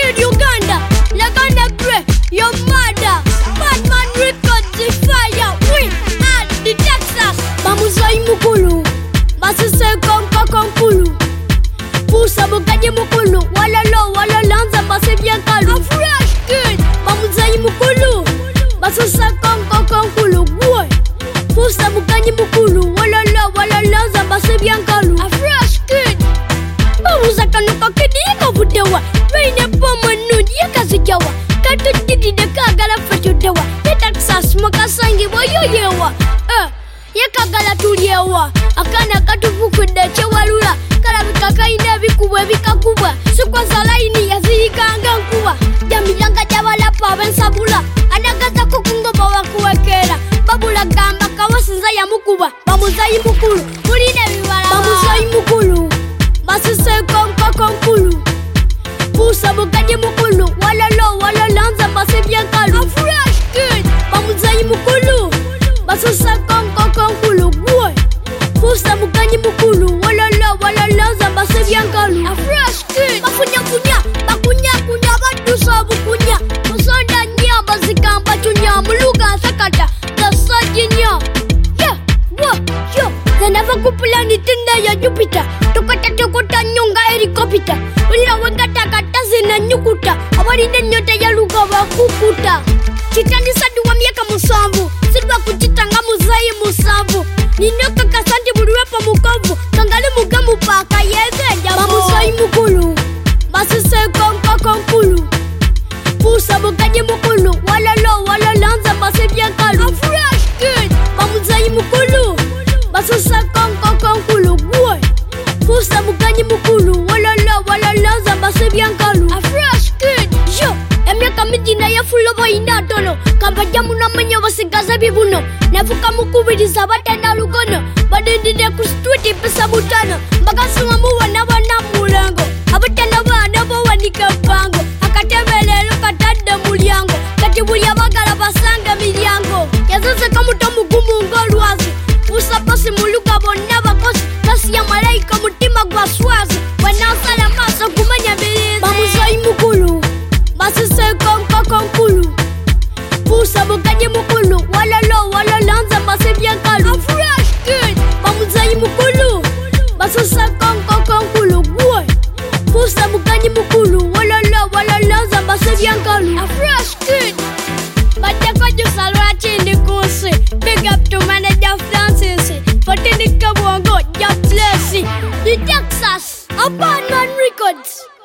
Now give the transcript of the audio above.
Street, Uganda. Lagana Grey, your mother. Batman Records, the fire. We at the Texas. Bamuzai Mukulu. Basise Konka Konkulu. Pusa Bukaji Mukulu. Wala lanza basi biankalu. A fresh kid. Bamuzai Mukulu. Basise Konka Konkulu. Boy. Pusa Bukaji Mukulu. Wala lanza basi biankalu. A fresh kid. Bamuza kanuka kidi yaka budewa. Raine poma nudi yaka zijawa. Katu kidi de kagala fajudewa. Texas makasangi boyoyewa. Yakagala tuliewa. Akana katufukude chewalula. Karabika kaina bikubwe bikakubwa. Sukwa salaini yazikanga nkuwa. Jamilanga jawalapa bensabula. Adagaza kukungoba wakuwekera. Babula gamba kawasinza ya mukuba. Bamuzai Mukulu. Muline biwala. Bamuzai Mukulu. Basise Konka Konkulu. Pusa Bukaji Mukulu. Wala lanza basi biankalu. A fresh kid. Bamuzai Mukulu. Basise Konka Konkulu. Boy. Pusa Bukaji Mukulu. Wala lanza basi biankalu. A fresh kid. Bakunya badusa bukunya. Musonda nya bazikamba tunya. Muluga sakata. Gasaji nya. Yo. Zanava kupulani tinda ya Jupiter. Tukota nyonga helikopita. Wila wengata kata zina nyukuta. Awaride nyote ya luga wa kukuta. Chitani sadu wa miaka musambu. Sidwa kuchitanga muzai musambu. Ninyoka kasandi buruwepa mukavu. Kangali mugamu paka yeze jabo. Bamuzai Mukulu. Basise Konka Konkulu. Pusa Bukaji Mukulu. Wala lanza basi biankalu. A fresh kid. Bamuzai Mukulu. Basise Konka Konkulu. Boy. Pusa Bukaji Mukulu. Wala lanza basi biankalu. A fresh kid. Yo. Emyaka mijina ya fulobo inatono. Kabajamu na manya wasigaza bibuno. Nefuka mukubiriza batenda lugono. Badendide ku street pesa butano. Bagasunga muwana mulango. Abatenda bana bawanika pango. Akatebelelo katadde mulyango. Kati buli abagala basanga milyango. Yazose kamutomu ngolwazi. Pusa pasi muluga bonna bakosi. Kasi ya malaika mutima gwa swazi. Wanasala maso kumanya bilizi. Bamuzai Mukulu. Basise Konka Konkulu. Pusa Bukaji Mukulu. Wala lanza basi biankalu. A fresh kid. Bamuzai Mukulu. Basise Konka Konkulu. Boy. Pusa Bukaji Mukulu. Wala lanza basi biankalu. A fresh kid. Bateko jusalwa chindi kusi. Big up to manager Francis. Patinika Bongo, ya bless. The Texas, Batman Records.